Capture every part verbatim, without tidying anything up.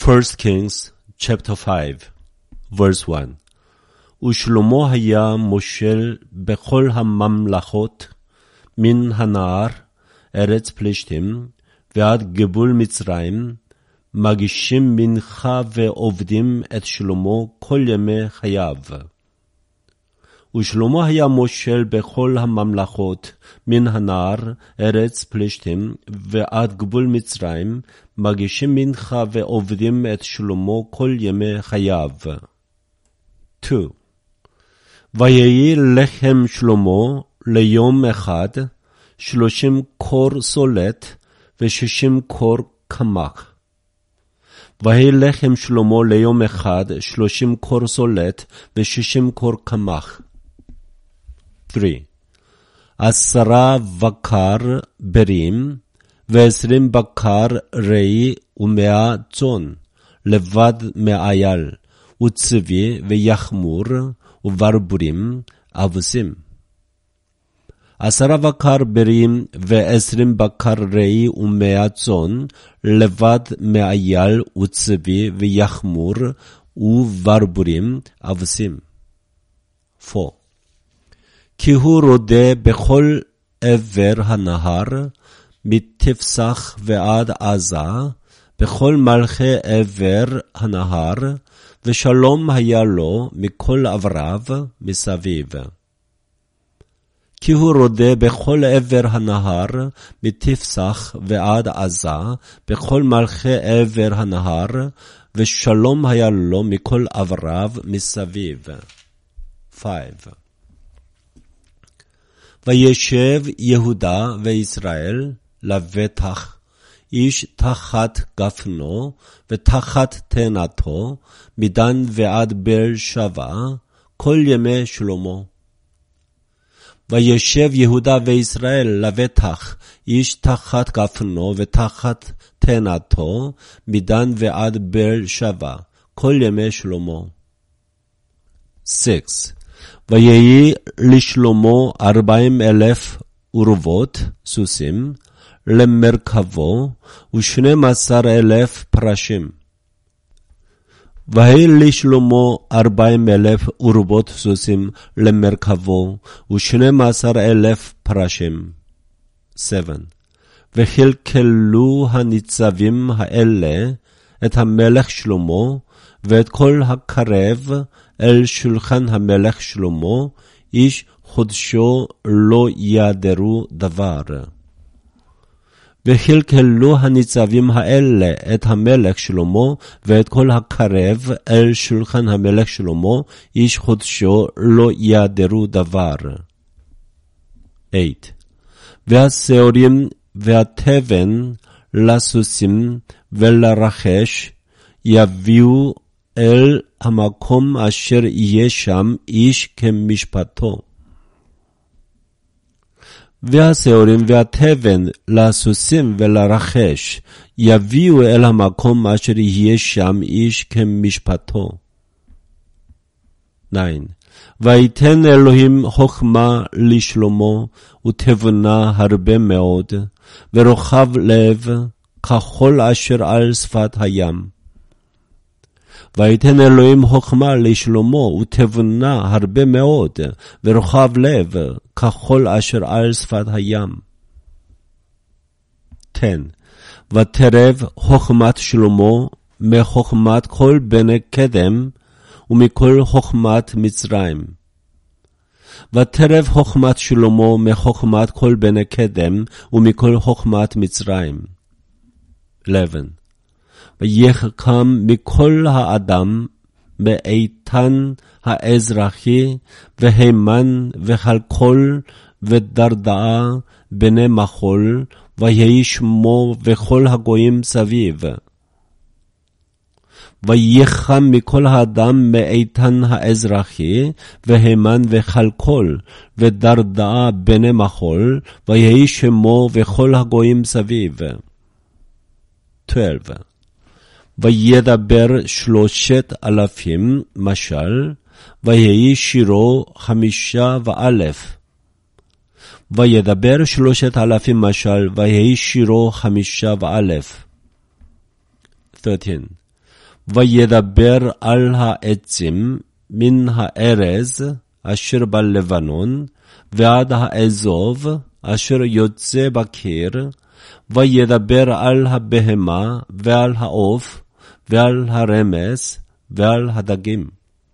First Kings chapter five verse one ושלמה היה מושל בכל הממלכות מן הנהר ארץ פלישתים ועד גבול מצרים, מגישים מנחה ועובדים את שלמה כל ימי חייו. ושלמה היה מושל בכל הממלכות מן הנהר ארץ פלישתים ועד גבול מצרים, מגישים מנחה ועובדים את שלמה כל ימי חייו. two. ויהי לחם שלמה ליום אחד שלושים קור סולת ושישים קור קמח. ויהי לחם שלמה ליום אחד שלושים קור סולת ושישים קור קמח. three. עשרה בקר ברים ועשרים בקר ראי ומאה צאן לבד מאייל וצבי ויחמור וברבורים אבוסים. עשרה בקר ברים ועשרים בקר ראי ומאה צאן לבד מאייל וצבי ויחמור וברבורים אבוסים. four. כי הוא רודה בכל עבר הנהר מתפסח ועד עזה בכל מלכי עבר הנהר, ושלום היה לו מכל עבריו מסביב. כי הוא רודה בכל עבר הנהר מתפסח ועד עזה בכל מלכי עבר הנהר, ושלום היה לו מכל עבריו מסביב. five. וישב יהודה וישראל לבטח, איש תחת גפנו ותחת תאנתו, מדן ועד באר שבע, כל ימי שלמה. וישב יהודה וישראל לבטח, איש תחת גפנו ותחת תאנתו, מדן ועד באר שבע, כל ימי שלמה. six. ויהי לשלמה ארבעים אלף אורוות סוסים למרכבו ושנים עשר אלף פרשים. ויהי לשלמה ארבעים אלף אורוות סוסים למרכבו ושנים עשר אלף פרשים. seven. וחלקלו הניצבים האלה את המלך שלמה ואת כל הקרב אל שולחן המלך שלמה, איש חודשו לא ידרו דבר. וחלקלו הניצבים האלה את המלך שלמה ואת כל הקרב אל שולחן המלך שלמה, איש חודשו לא ידרו דבר. eight. והשעורים והתבן לסוסים ולרחש יביאו אל המקום אשר יהיה שם איש כמשפטו. והשעורים והתבן לסוסים ולרחש יביאו אל המקום אשר יהיה שם איש כמשפטו. nine. ויתן אלוהים חוכמה לשלמה ותבונה הרבה מאוד ורוחב לב ככל אשר על שפת הים. ויתן אלוהים חוכמה לשלמה ותבונה הרבה מאוד ורוחב לב ככל אשר על שפת הים. ten. ותרב חוכמת שלמה מחוכמת כל בני קדם ומכל חוכמת מצרים. ותרב חוכמת שלמה מחוכמת כל בני קדם ומכל חוכמת מצרים. eleven. ויחכם מכל האדם מאיתן האזרחי והימן וחלקול ודרדעה בני מחול, ויהי שמו וכל הגויים סביב. ויחכם מכל האדם מאיתן האזרחי והימן וחלקול ודרדעה בני מחול, ויהי שמו וכל הגויים סביב. twelve. וידבר שלושת אלפים משל, ויהי שירו חמישה ואלף. וידבר שלושת אלפים משל, ויהי שירו חמישה ואלף. thirteen. וידבר על העצים מן הארז אשר בלבנון ועד האזוב אשר יוצא בקיר, וידבר על הבהמה ועל העוף ועל הרמס ועל הדגים.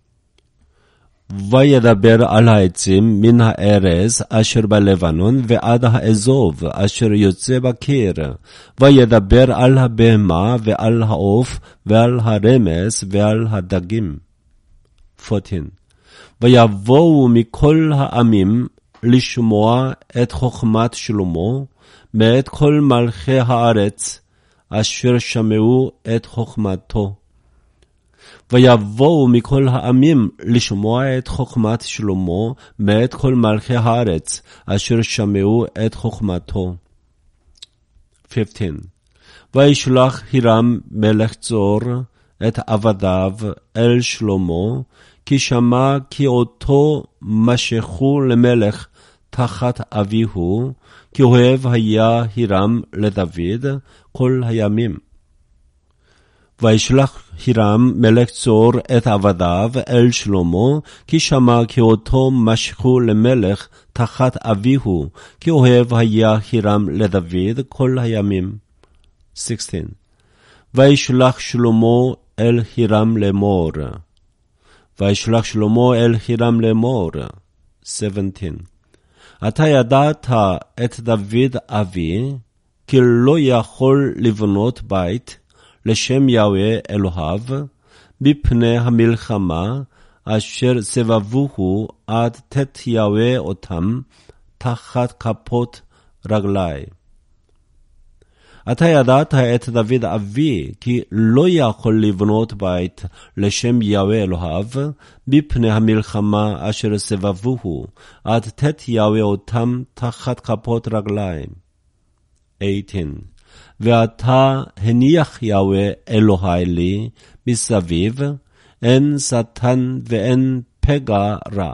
וידבר על העצים מן הארז אשר בלבנון ועד האזוב אשר יוצא בקיר, וידבר על הבהמה ועל העוף ועל הרמס ועל הדגים. ארבע עשרה. ויבואו מכל העמים לשמוע את חוכמת שלמה, מאת כל מלכי הארץ אשר שמעו את חוכמתו. ויבואו מכל העמים לשמוע את חוכמת שלמה, מאת כל מלכי הארץ אשר שמעו את חוכמתו. חמש עשרה. וישלח הירם מלך צור את עבדיו אל שלמה, כי שמע כי אותו משכו למלך תחת אביהו, כי אוהב היה הירם לדוד כל הימים. וישלח הירם מלך צור את עבדיו אל שלמה, כי שמע כי אותו משכו למלך תחת אביהו, כי אוהב היה הירם לדוד כל הימים. שש עשרה. וישלח שלמה אל הירם לאמור. וישלח שלמה אל הירם לאמור. שבע עשרה. אתה ידעת את דוד אבי, כי לא יכול לבנות בית לשם יהוה אלוהיו, מפני המלחמה אשר סבבוהו עד תת יהוה אותם תחת כפות רגלי. אתה ידעת את דוד אבי, כי לא יכול לבנות בית לשם יהוה אלוהיו, מפני המלחמה אשר סבבוהו עד תת יהוה אותם תחת כפות רגליים. שמונה עשרה. ואתה הניח יהוה אלוהי לי מסביב, אין שטן ואין פגע רע.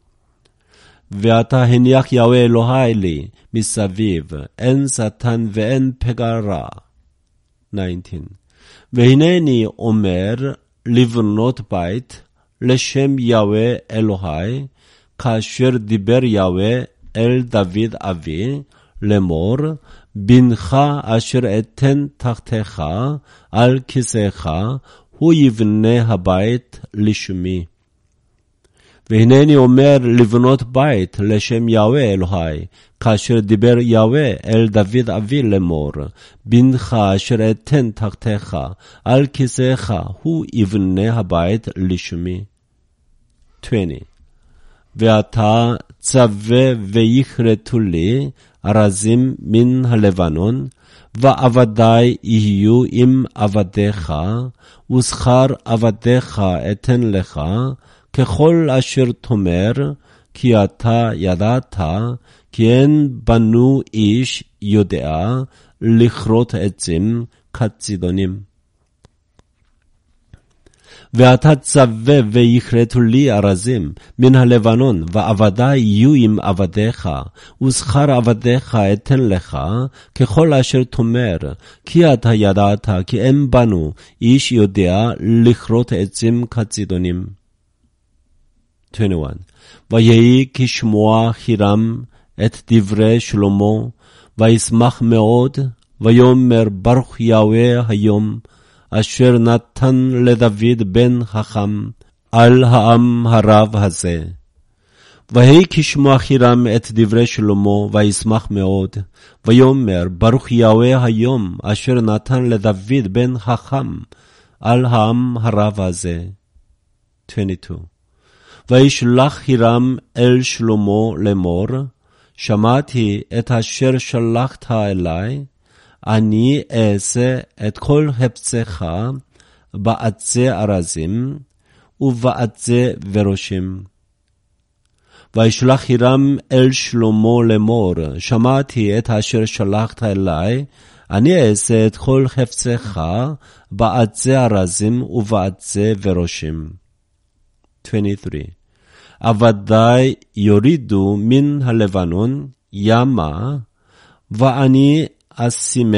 ואתה הניח יהוה אלוהי לי מסביב, אין שטן ואין פגע רע. תשע עשרה. והנני אומר לבנות בית לשם יהוה אלוהי, כאשר דיבר יהוה אל דוד אבי, לאמור, בנך אשר אתן תחתיך על כיסאך, הוא יבנה הבית לשמי. והנני אומר לבנות בית לשם יהוה אלוהי, כאשר דיבר יהוה אל דוד אבי לאמור, בנך אשר אתן תחתיך על כיסאך, הוא יבנה הבית לשמי. עשרים. ואתה צווה ויכרתו לי ארזים מן הלבנון, ועבדי יהיו עם עבדיך, ושכר עבדיך אתן לך, ככל אשר תאמר, כי אתה ידעת, כי אין בנו איש יודע לכרות עצים כצידונים. ואתה צווה ויכרתו לי ארזים מן הלבנון, ועבדי יהיו עם עבדיך, ושכר עבדיך אתן לך, ככל אשר תאמר, כי אתה ידעת, כי אין בנו איש יודע לכרות עצים כצידונים. עשרים ואחת. ויהי כשמוע הירם את דברי שלמה, וישמח מאוד, ויאמר ברוך יהוה היום, אשר נתן לדוד בן חכם על העם הרב הזה. ויהי כשמוע הירם את דברי שלמה, וישמח מאוד, ויאמר ברוך יהוה היום, אשר נתן לדוד בן חכם על העם הרב הזה. עשרים ושתיים. וישלח הירם אל שלמה לאמור, שמעתי את אשר שלחת אלי, אני אעשה את כל חפצך בעצי ארזים ובעצי ורושים. וישלח הירם אל שלמה לאמור, שמעתי את אשר שלחת אלי, אני אעשה את כל חפצך בעצי ארזים ובעצי ורושים. עשרים ושלוש. עבדי יורידו מן הלבנון ימה, ואני אשימם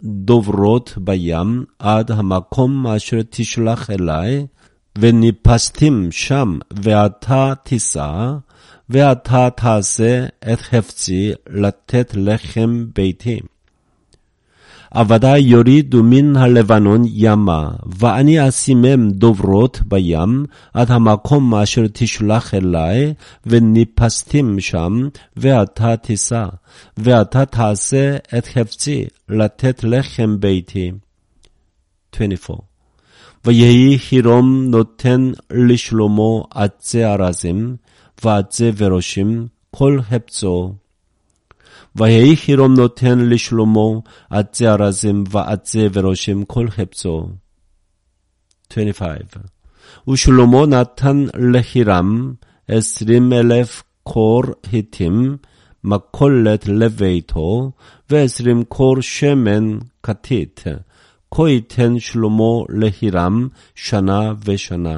דוברות בים עד המקום אשר תשלח אלי, וניפסתם שם, ואתה תיסע, ואתה תעשה את חפצי לתת לחם ביתי. עבדי יורידו מן הלבנון ימה, ואני אשימם דוברות בים, עד המקום אשר תשלח אלי, וניפסתם שם, ואתה תיסע, ואתה תעשה את חפצי לתת לחם ביתי. עשרים וארבע. ויהי חירום נותן לשלמה עצי ארזים, ועצי ורושים, כל חפצו. ויהי חירום נותן לשלמה עצי ארזים ועצי ורושים כל חפצו. עשרים וחמש. ושלמה נתן לחירם עשרים אלף קור חיטים, מכולת לביתו, ועשרים קור שמן כתית. כה ייתן שלמה לחירם שנה ושנה.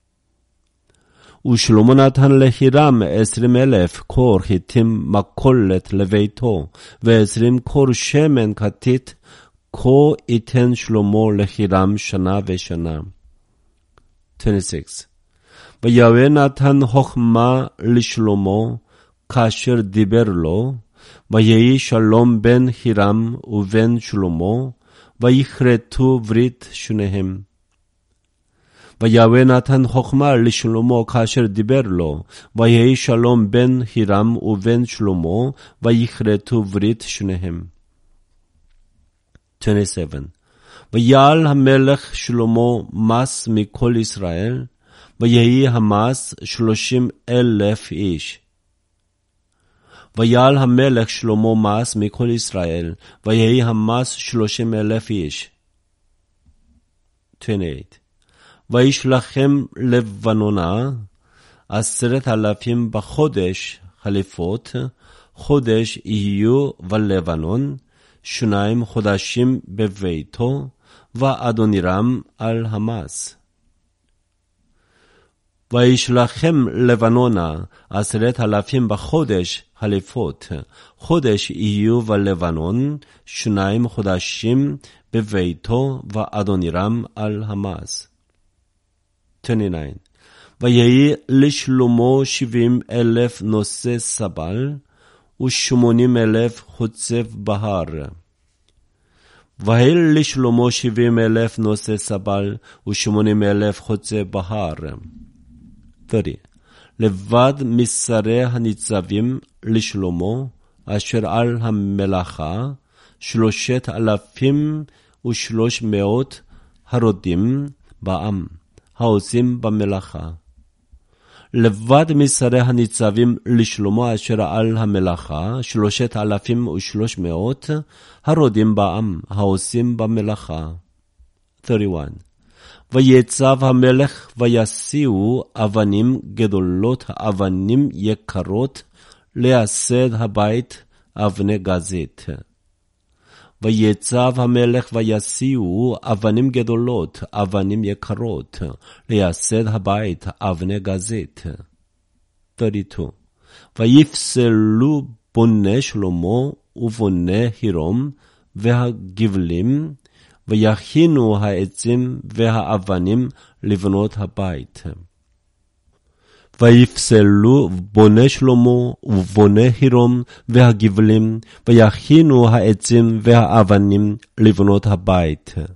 ושלמה נתן לחירם עשרים אלף קור חיטים מכולת לביתו, ועשרים קור שמן כתית, כה ייתן שלמה לחירם שנה ושנה. עשרים ושש. ויהוה נתן חוכמה לשלמה, כאשר דיבר לו, ויהי שלום בין חירם ובין שלמה, ויכרתו ברית שניהם. ויהוה נתן חוכמה לשלמה כאשר דיבר לו, ויהי שלום בין חירם ובין שלמה, ויכרתו ברית שניהם. עשרים ושבע. ויעל המלך שלמה מס מכל ישראל, ויהי המס שלושים אלף איש. ויעל המלך שלמה מס מכל ישראל, ויהי המס שלושים אלף איש. עשרים ושמונה. וישלחם לבנונה עשרת אלפים בחודש חליפות, חודש יהיו בלבנון, שניים חודשים בביתו, ואדונירם על המס. וישלחם לבנונה עשרת אלפים בחודש חליפות, חודש יהיו בלבנון, שניים חודשים בביתו, ואדונירם על המס. עשרים ותשע. ויהי לשלמה שבעים אלף נושא סבל, ושמונים אלף חוצב בהר. ויהי לשלמה שבעים אלף נושא סבל, ושמונים אלף חוצב בהר. שלושים. לבד משרי הניצבים לשלמה, אשר על המלאכה, שלושת אלפים ושלוש מאות הרודים בעם, העושים במלאכה. לבד משרי הניצבים לשלמה אשר על המלאכה, שלושת אלפים ושלוש מאות הרודים בעם, העושים במלאכה. שלושים ואחת. ויצב המלך ויסיעו אבנים גדולות, אבנים יקרות, לייסד הבית אבני גזית. ויצב המלך ויסיעו אבנים גדולות, אבנים יקרות, לייסד הבית אבני גזית. שלושים ושתיים. ויפסלו בוני שלמה ובוני חירום והגבלים, ויכינו העצים והאבנים לבנות הבית. ויפסלו בוני שלמה ובוני חירום והגבלים, ויכינו העצים והאבנים לבנות הבית.